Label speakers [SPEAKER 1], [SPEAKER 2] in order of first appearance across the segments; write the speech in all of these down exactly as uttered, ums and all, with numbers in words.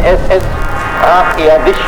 [SPEAKER 1] S S A erwischt.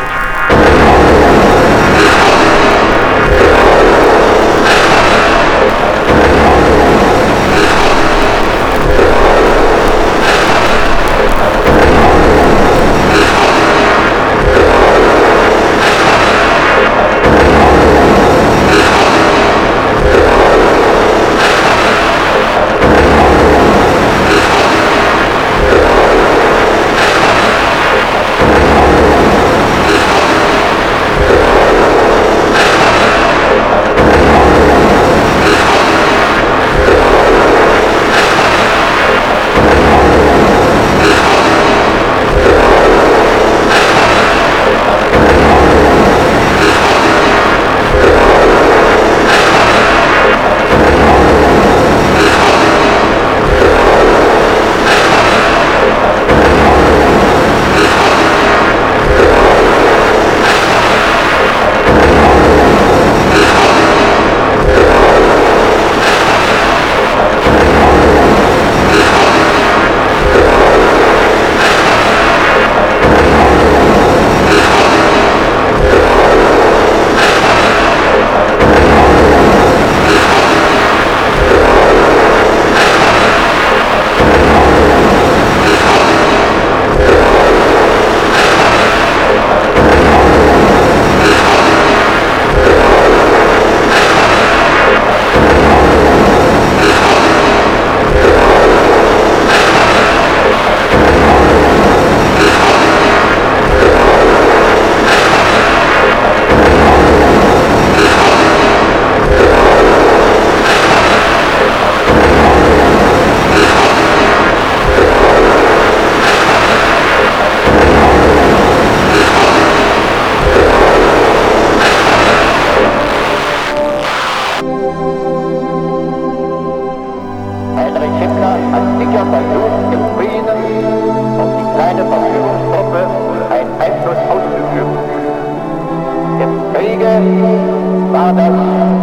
[SPEAKER 1] War das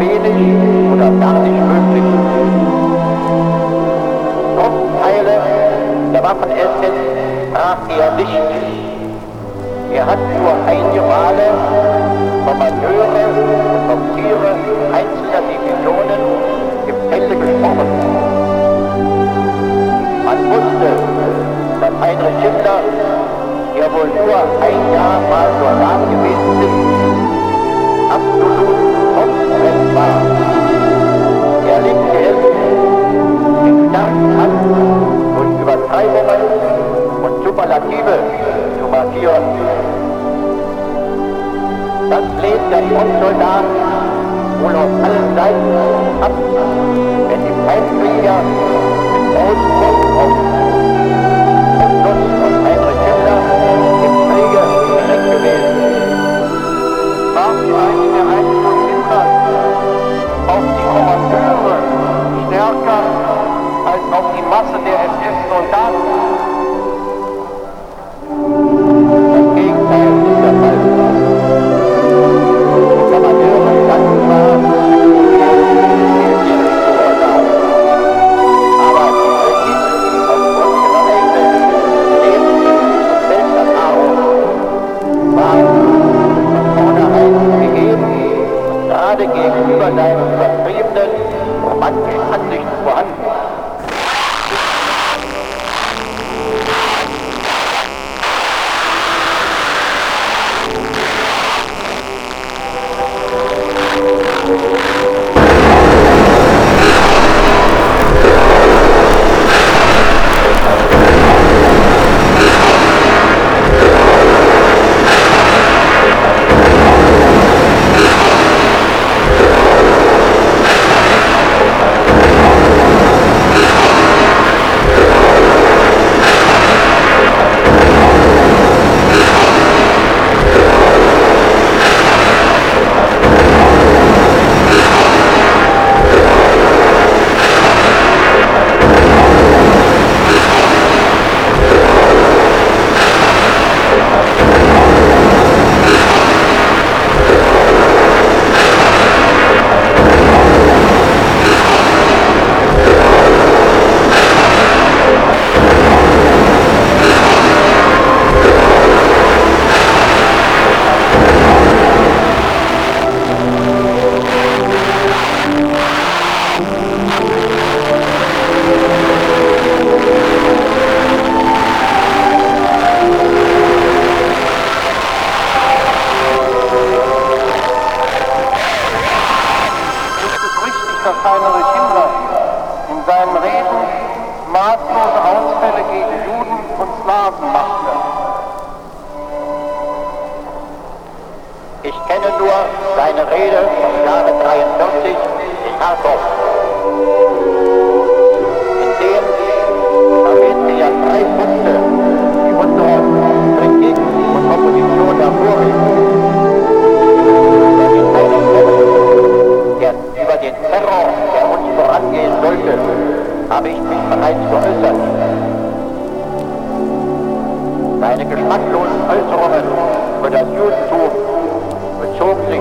[SPEAKER 1] wenig oder gar nicht möglich. Truppenteile der Waffen-S S brach er nicht. Er hat nur einige Male Kommandeure und Offiziere einzelner Divisionen im Felde gesprochen. Man wusste, dass Heinrich Himmler, der wohl nur ein Jahr mal Soldat gewesen ist, absolut topfest war. Er liebte es, den starken Mann durch Übertreibungen und Superlative zu markieren. Das lehnt der Frontsoldat wohl auf allen Seiten ab, wenn die Feindkrieger mit großem Druck auf Lutz und Heinrich Himmler im Kriege direkt gewesen. War vielleicht der Einfluss Himmlers auf die Kommandeure stärker als auf die Masse der S S-Soldaten? Das Gegenteil ist der Fall. Die Kommandeure standen zwar militärisch gehorsam, aber die Eliten aufgrund ihrer eigenen Lebens- und Welterfahrung waren von vornherein gegeben und gerade gegenüber seinen übertriebenen romantischen Ansichten vorhanden. dass Heinrich Himmler in seinen Reden maßlose Ausfälle gegen Juden und Slawen machte. Ich kenne nur seine Rede vom Jahre dreiundvierzig in Kharkov. In dem erwähnte er drei Punkte, die unsere Kritik und Opposition hervorheben. Über den Terror, der uns vorangehen sollte, habe ich mich bereits geäußert. Seine geschmacklosen Äußerungen über das Judentum bezogen sich